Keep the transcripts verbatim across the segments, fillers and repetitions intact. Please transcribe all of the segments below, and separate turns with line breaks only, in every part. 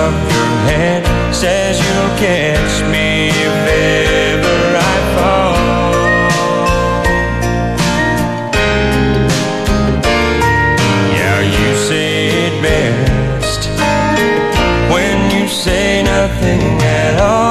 of your hand says you'll catch me if ever I fall. Yeah, you say it best when you say nothing at all.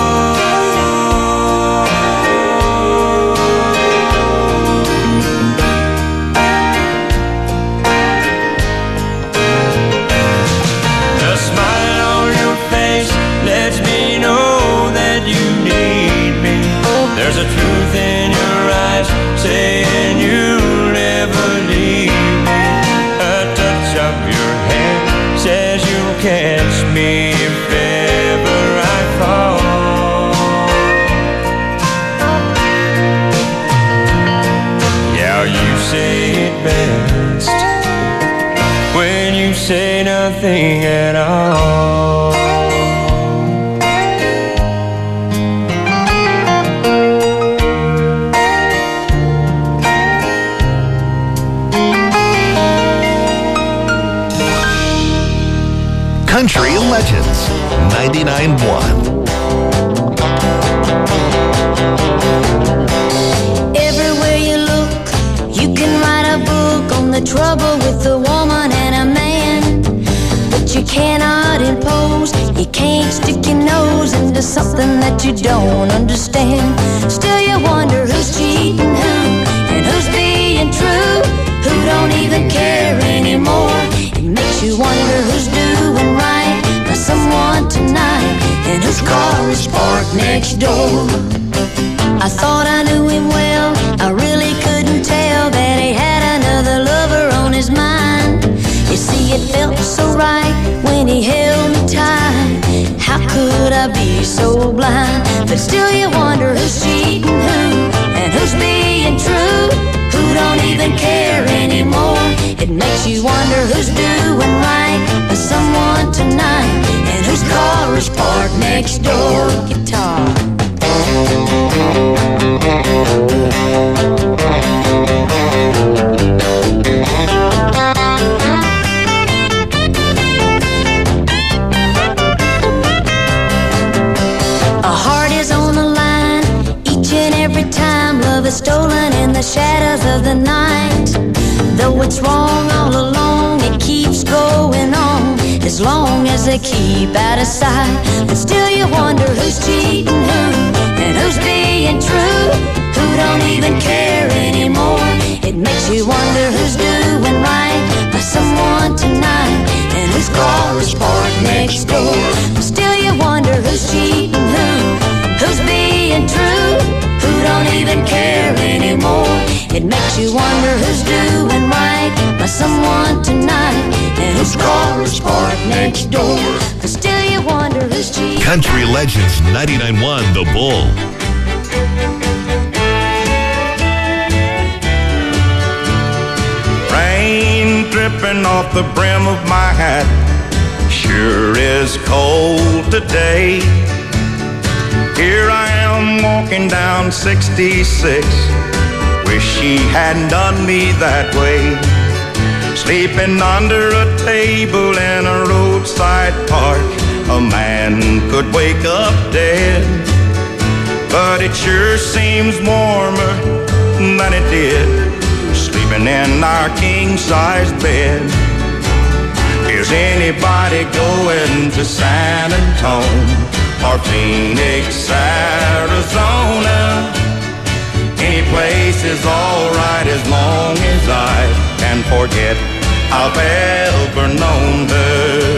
There's a truth in your eyes saying you'll never leave me. A touch of your hand says you'll catch me if ever I fall. Yeah, you say it best when you say nothing at all.
Country Legends ninety-nine point one.
Everywhere you look, you can write a book on the trouble with a woman and a man. But you cannot impose, you can't stick your nose into something that you don't understand. Still you wonder who's cheating who, and who's being true, who don't even care anymore. It makes you wonder who's doing right by someone tonight, and whose car is parked next door. I thought I knew him well, I really couldn't tell that he had another lover on his mind. You see, it felt so right when he held me tight. How could I be so blind? But still you wonder who's cheating who, and who's being true, who don't even care anymore. It makes you wonder who's doing right by someone tonight, and whose car is parked next door. Guitar. A heart is on the line each and every time love is stolen in the shadows of the night. Though it's wrong all along, it keeps going on as long as they keep out of sight. But still you wonder who's cheating who, and who's being true, who don't even care anymore. It makes you wonder who's doing right by someone tonight, and whose car is parked next door. But still you wonder who's cheating who, who's being true, who don't even care anymore. It makes you wonder who's doing right by someone tonight, and whose car is parked next door. But still you wonder who's cheating.
Country Legends ninety-nine point one, The Bull.
Rain dripping off the brim of my hat, sure is cold today. Here I am walking down sixty-six, wish she hadn't done me that way. Sleeping under a table in a roadside park, a man could wake up dead. But it sure seems warmer than it did, sleeping in our king-size bed. Is anybody going to San Antonio or Phoenix, Arizona? Any place is alright as long as I can forget I've ever known her.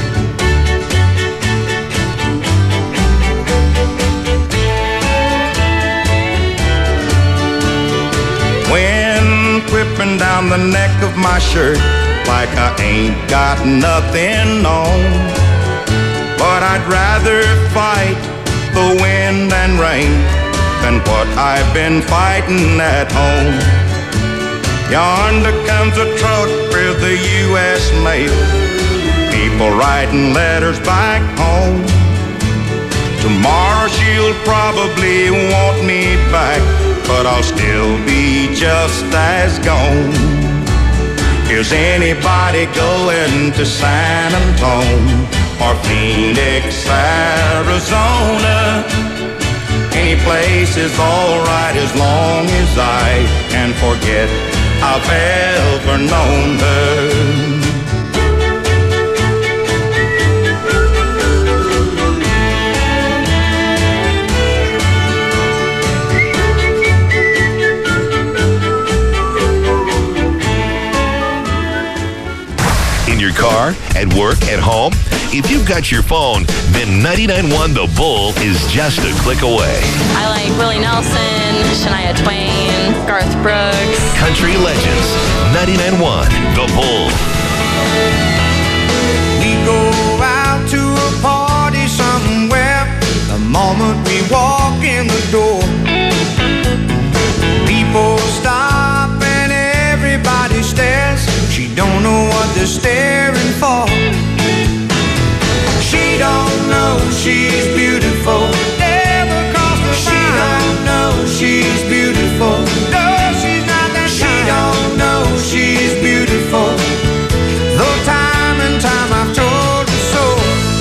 Wind whipping down the neck of my shirt like I ain't got nothing on. But I'd rather fight the wind and rain than what I've been fighting at home. Yonder comes a truck with the U S mail, people writing letters back home. Tomorrow she'll probably want me back, but I'll still be just as gone. Is anybody going to San Antonio or Phoenix, Arizona. Any place is alright as long as I can forget I've ever known her.
In your car, at work, at home, if you've got your phone, then ninety-nine point one The Bull is just a click away.
I like Willie Nelson, Shania Twain, Garth Brooks.
Country Legends, ninety-nine point one The Bull.
We go out to a party somewhere. The moment we walk in the door, people stop and everybody stares. She don't know what they're staring for. She don't know she's beautiful. Never crossed her mind. She don't know she's beautiful. No, she's not that kind. She don't know she's beautiful. Though time and time I've told her so.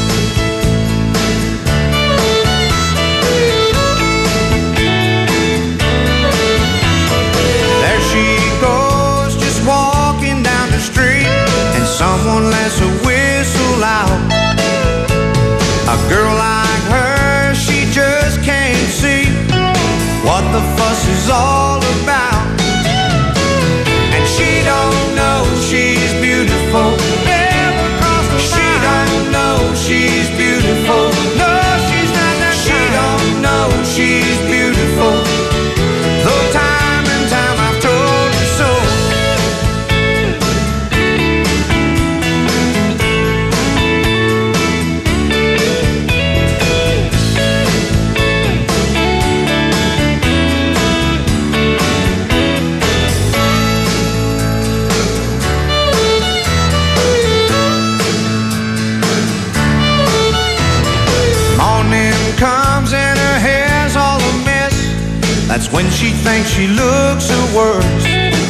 There she goes, just walking down the street, and someone lets a whistle out. A girl like her, she just can't see what the fuss is all about. And she don't know she's beautiful. Never crossed her mind. She don't know she's beautiful. No, she's not that kind. She don't know she's beautiful. Though time and time I've told her so. Comes and her hair's all a mess. That's when she thinks she looks her worst.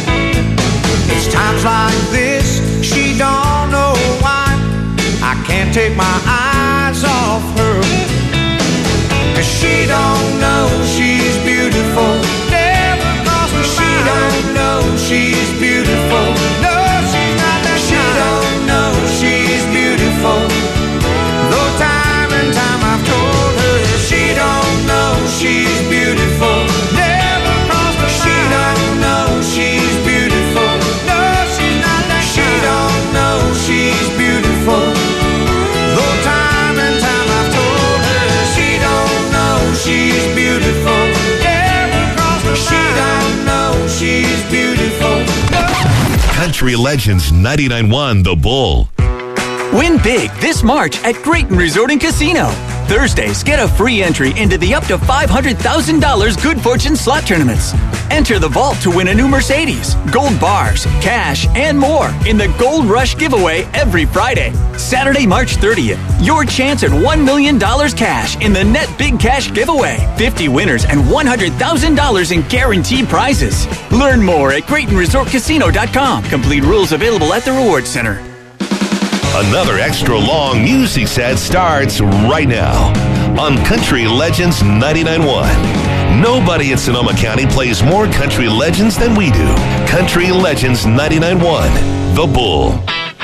It's times like this she don't know why I can't take my eyes off her. 'Cause she don't know she's beautiful. Never crossed her mind. She don't know she's beautiful. No, she's not that kind. She don't know she's beautiful. Though time and time I've told her she don't know she's beautiful. Never crossed her mind. She don't know she's beautiful. No, she's not that kind. She don't know she's beautiful. Though time and time I've told her she don't know she's beautiful. Never crossed her mind. She don't know she's beautiful. No.
Country Legends, ninety-nine point one The Bull.
Win big this March at Grayton Resort and Casino. Thursdays, get a free entry into the up to five hundred thousand dollars Good Fortune slot tournaments. Enter the vault to win a new Mercedes, gold bars, cash, and more in the Gold Rush giveaway every Friday. Saturday, March thirtieth, your chance at one million dollars cash in the Net Big Cash giveaway. fifty winners and one hundred thousand dollars in guaranteed prizes. Learn more at Grayton Resort Casino dot com. Complete rules available at the Rewards Center.
Another extra long music set starts right now on Country Legends ninety-nine point one. Nobody in Sonoma County plays more country legends than we do. Country Legends ninety-nine point one, The Bull.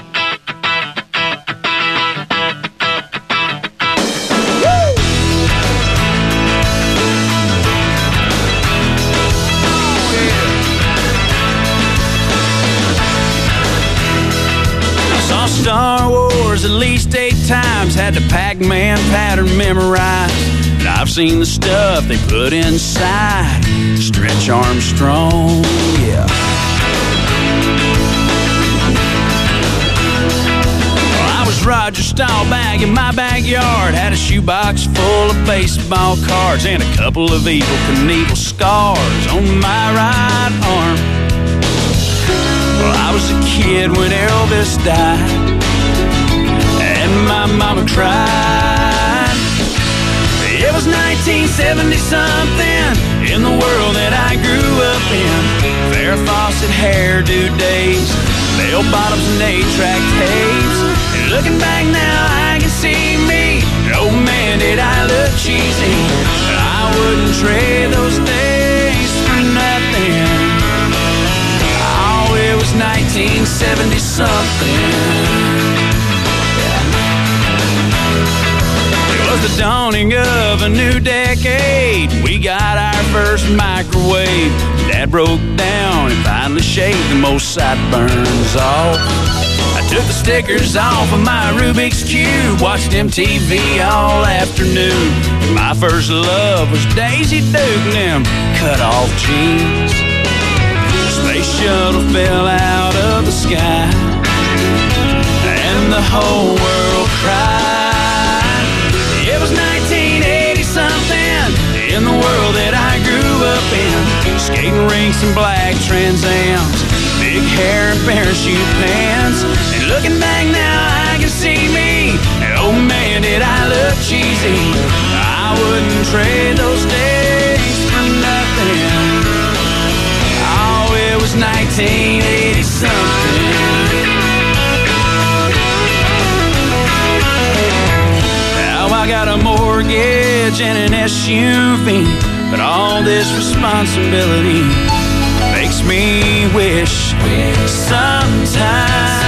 Star Wars at least eight times, had the Pac-Man pattern memorized. And I've seen the stuff they put inside Stretch Armstrong, yeah. Well, I was Roger Staubach in my backyard, had a shoebox full of baseball cards and a couple of Evel Knievel scars on my right arm. Well, I was a kid when Elvis died, and my mama cried. It was nineteen seventy something in the world that I grew up in. Farrah Fawcett hairdo days, bell bottoms and eight-track tapes. And looking back now, I can see something. It was the dawning of a new decade. We got our first microwave. Dad broke down and finally shaved the most sideburns off. I took the stickers off of my Rubik's Cube, watched M T V all afternoon. My first love was Daisy Duke and them cut-off jeans. The space shuttle fell out of the sky, and the whole world cried. It was nineteen eighty-something in the world that I grew up in. Skating rinks and black Trans Ams, big hair and parachute pants. And looking back now, I can see me, and oh man, did I look cheesy. I wouldn't trade those days for nothing. Oh, it was nineteen eighty-something. Now I got a mortgage and an S U V, but all this responsibility makes me wish sometimes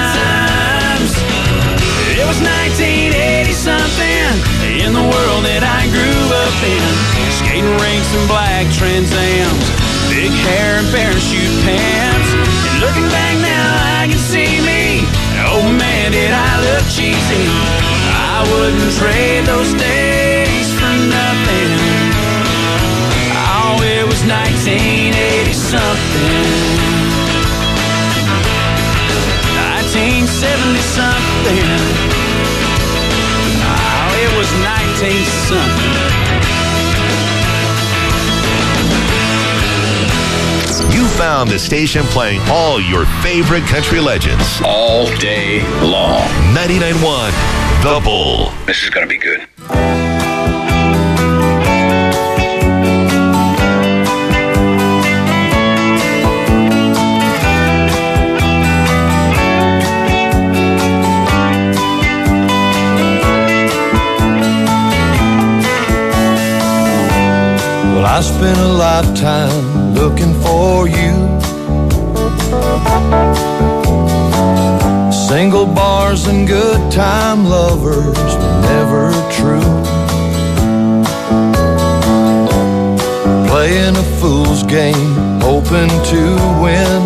it was nineteen eighty-something in the world that I grew up in. Skating rinks and black Trans Ams, big hair and parachute pants. And looking back now, I can see me, and oh man, did I look cheesy. I wouldn't trade those days for nothing. Oh, it was nineteen eighty-something. nineteen seventy-something. Oh, it was nineteen-something.
You found the station playing all your favorite country legends.
All day long.
ninety-nine point one, The Bull.
This is going to be good.
Well, I spent a lifetime looking for you. Single bars and good time lovers were never true. Playing a fool's game, hoping to win,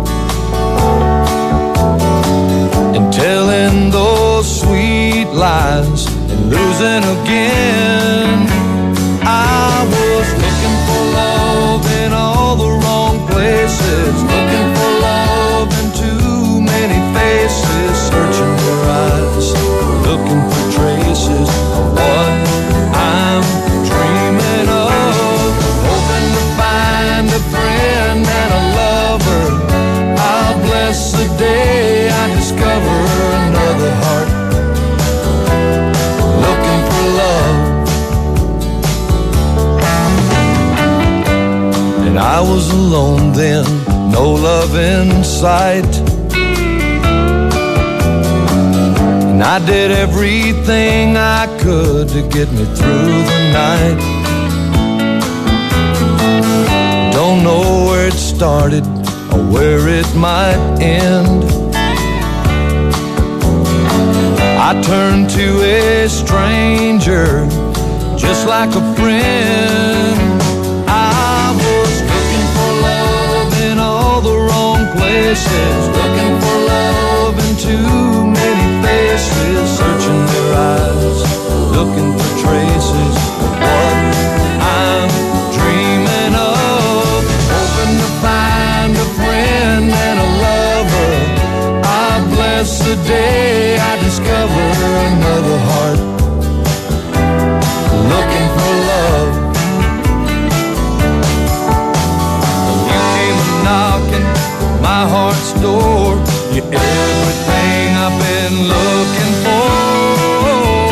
and telling those sweet lies and losing again. I was looking for love in all the wrong places, looking for love in too many faces, searching your eyes, looking for traces of what I'm dreaming of, hoping to find a friend and a lover. I'll bless the day I discover another heart looking for love. And I was alone then, no love in sight, and I did everything I could to get me through the night. Don't know where it started or where it might end. I turned to a stranger just like a friend. I was looking for love in all the wrong places, looking for love in too many faces, searching their eyes, looking for traces of what I'm dreaming of, hoping to find a friend and a lover. I bless the day I discover another heart looking for love. Knocking my heart's door, you're everything I've been looking for.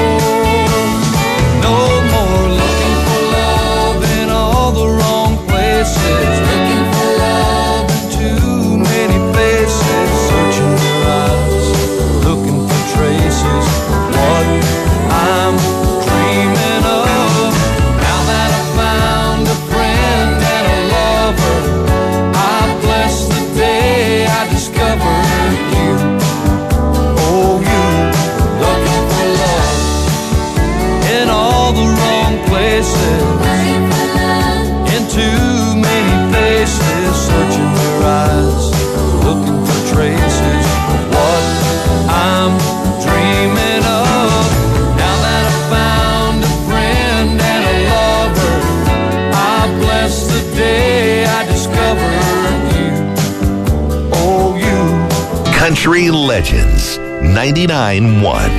No more looking for love in all the wrong places, looking for love in too many faces, searching your eyes, looking for traces of what I'm dreaming of. Now that I've found a friend and a lover, bless the day I discovered you.
Country Legends ninety-nine point one.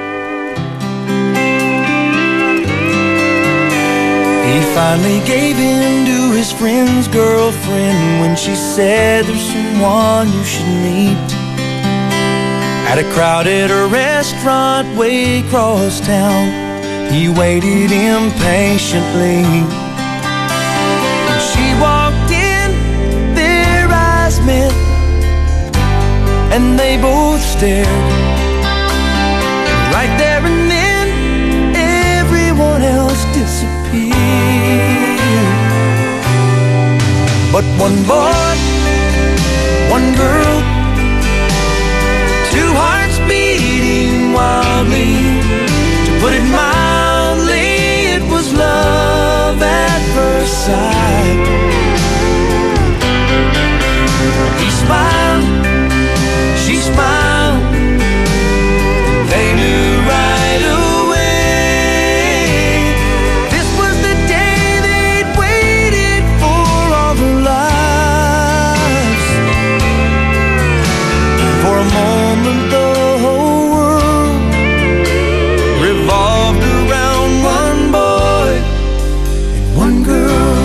He finally gave in to his friend's girlfriend when she said there's someone you should meet. At a crowded restaurant way across town, he waited impatiently. When she walked in, their eyes met, and they both stared. And right there and then, everyone else disappeared. But one boy, one girl, two hearts beating wildly. To put it mildly, it was love at first sight. He smiled, she smiled, they knew right away. This was the day they'd waited for all their lives. For a moment the whole world revolved around one boy and one girl.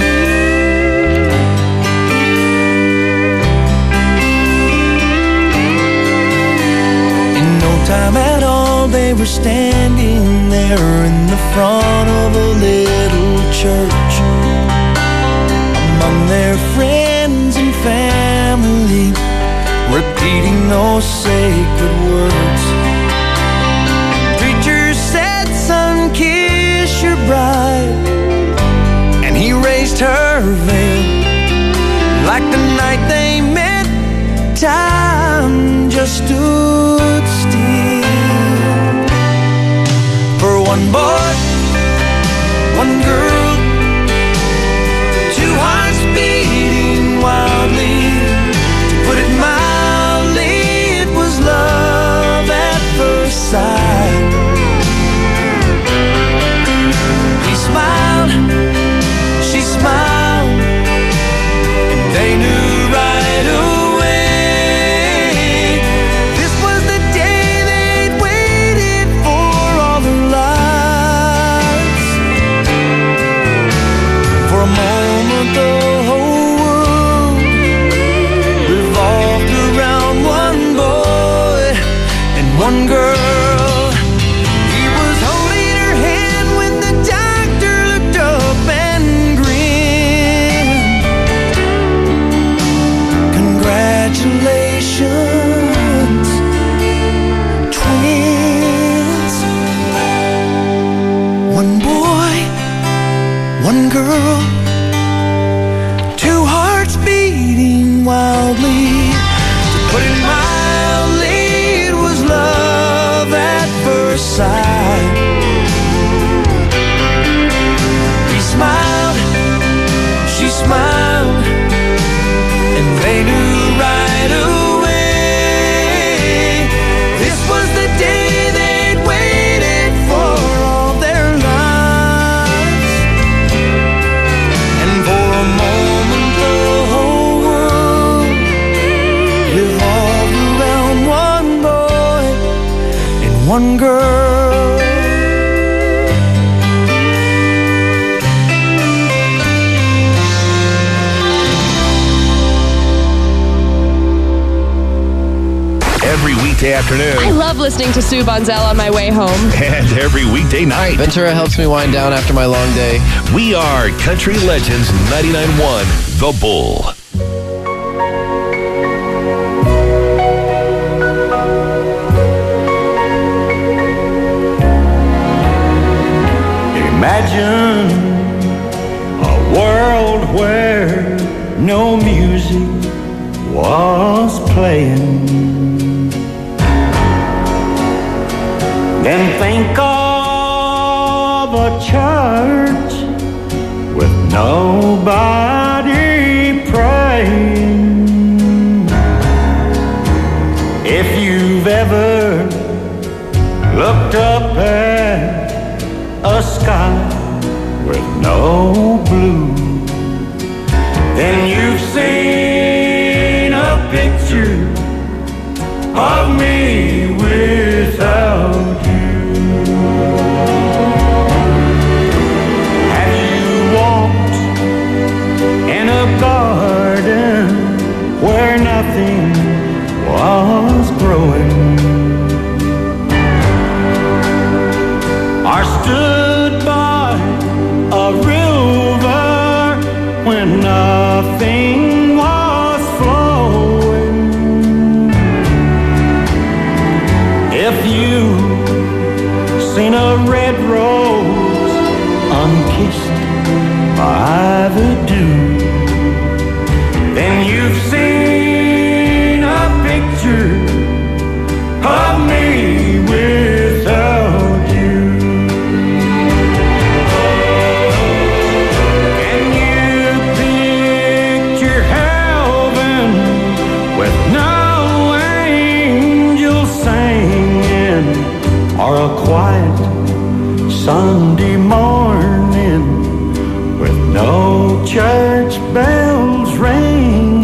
In no time at all they were standing there in the front of a little church, among their friends and family, repeating those sacred words. Preacher said, son, kiss your bride, and he raised her veil. Like the night they met, time just stood still. For one boy, one girl, two hearts beating wildly. To put it mildly, it was love at first sight. He smiled, she smiled, and they knew right away. This was the day they'd waited for all their lives. For a moment the whole world revolved around one boy and one girl. He was holding her hand when the doctor looked up and grinned. Congratulations, twins. One boy, one girl, two hearts beating wildly. To put it mildly, it was love at first sight. He smiled, she smiled, and they knew right away. This was the day they'd waited for all their lives. And for a moment the whole world revolved around one boy and one girl.
Every weekday afternoon
I love listening to Sue Bonzel on my way home.
and every weekday night.
Ventura helps me wind down after my long day.
We are Country Legends ninety-nine point one, The Bull.
Imagine a world where no music was playing. Then think of a church with nobody praying. If you've ever looked up at a sky with no blue, then you've seen a picture
you've seen a red rose unkissed by the dew, then you've seen a picture of me without you. Can you picture heaven with no angels singing, or a quiet Sunday morning with no church bells ringing?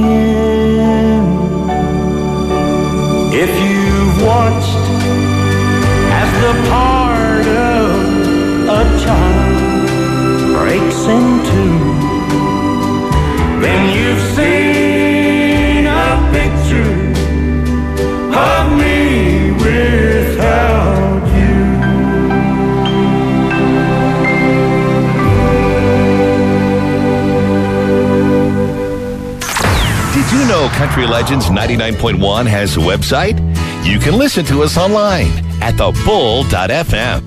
If you've watched as the part of a child breaks in two, then you've seen a picture of me without you.
Did you know Country Legends ninety-nine point one has a website? You can listen to us online at the bull dot f m.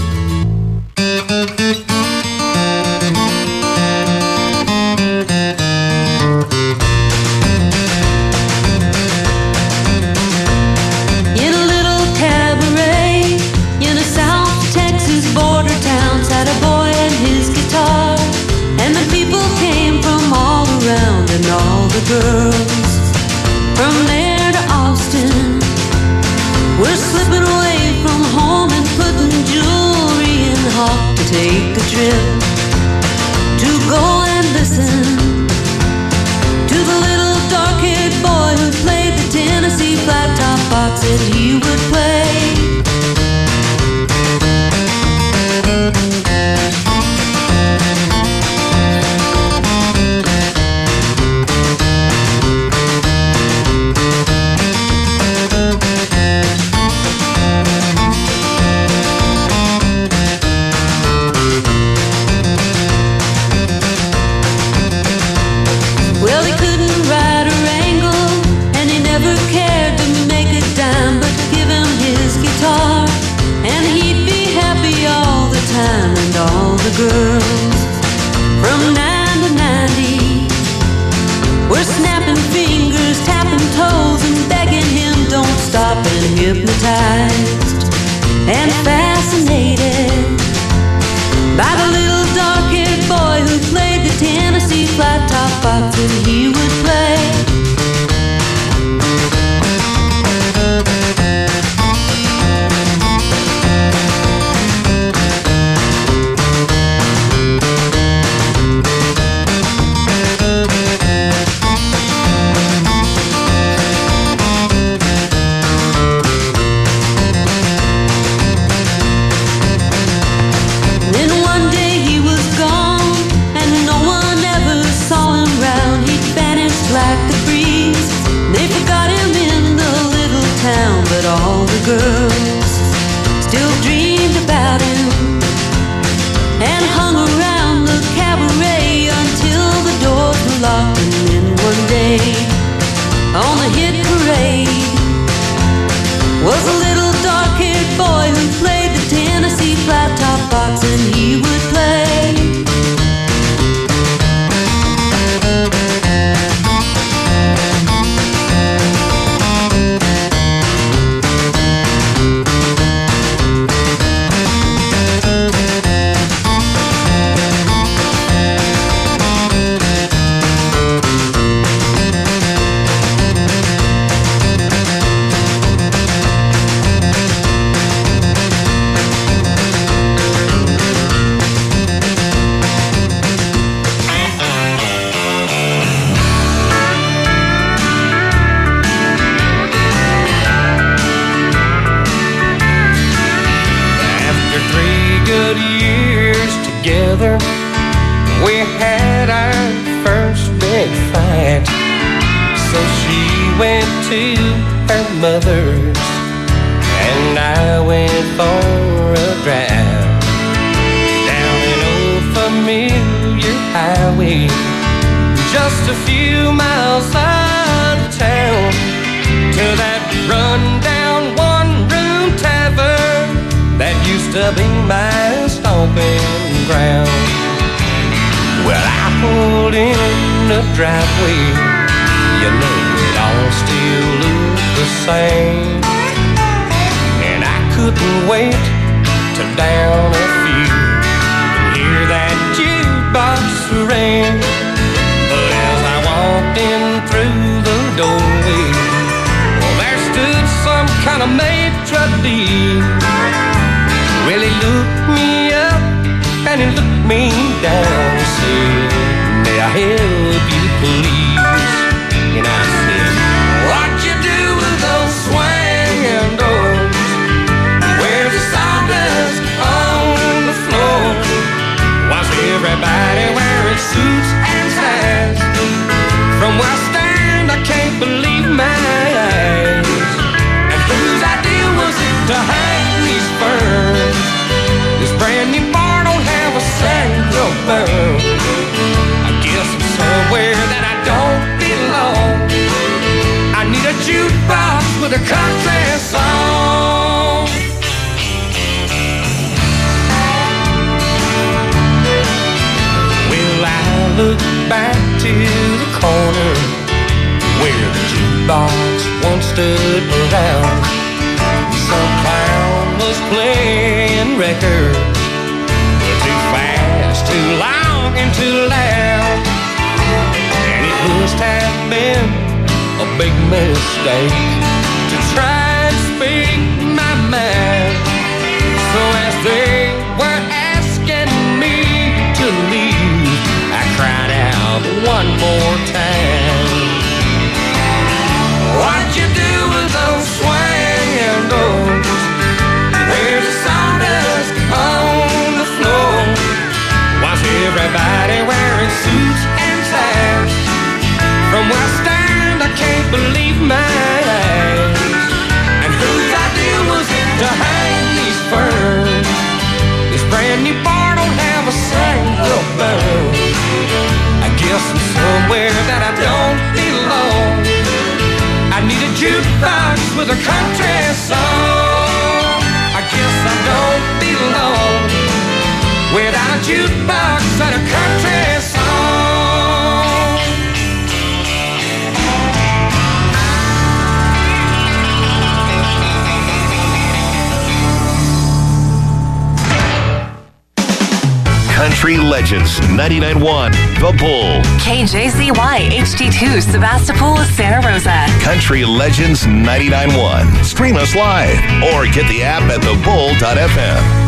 In a little cabaret in a South Texas border town sat a boy and his guitar, and the people came from all around and all the girls from there to Austin were slipping away from home and putting jewelry in the hawk to take a trip to go and listen to the little dark-haired boy who played the Tennessee flat-top box that he would play. Well, he couldn't ride a wrangle, and he never cared to make a dime, but give him his guitar, and he'd be happy all the time. And all the girls from nine to ninety were snapping fingers, tapping toes, and begging him don't stop, and hypnotized and fascinated by the little dark-haired boy who played the Tennessee flat-top box that he would play. Then one day he was gone, and no one ever saw him round. He vanished like the breeze. They forgot him in the little town, but all the girls still dreamed about him and hung around the cabaret until the doors were locked. And then one day on the hit parade was a little dark-haired boy who played the Tennessee flat-top box, and he would play.
After three good years together, we had our first big fight. So she went to her mother's, and I went for a drive down an old familiar highway, just a few miles out of town, to that run-down one-room tavern to be my stomping ground. Well, I pulled in the driveway, you know it all still looked the same, and I couldn't wait to down a few and hear that jukebox ring. But as I walked in through the doorway, well, there stood some kind of maitre d'. Well, he looked me up and he looked me down and said, "May I help you, please?" And I said, "What you do with those swinging doors? Where's the sawdust on the floor? Why's everybody wearing suits and ties? From where I stand, I can't believe my eyes. And whose idea was it to hang these ferns? This brand new bar don't have a single bird. I guess I'm somewhere that I don't belong. I need a jukebox with a country song." Well, I look back to the corner where the jukebox once stood around. Some clown was playing records, too fast, too long, and too loud. And it must have been a big mistake to try and speak my mind. So as they were asking me to leave, I cried out one more time, "What you do with those swinging doors? Where's the sawdust on the floor? Why's everybody wearing suits and ties? From where I stand, I can't believe my eyes. And whose idea was it to hang these ferns? This brand new bar don't have a single bird. I guess I'm somewhere that I don't belong. I need a jukebox with a country song. I guess I don't belong without a jukebox and a country song."
Country Legends ninety-nine point one, The Bull.
K J Z Y H D two, Sebastopol, Santa Rosa.
Country Legends ninety-nine point one. Stream us live or get the app at the bull dot f m.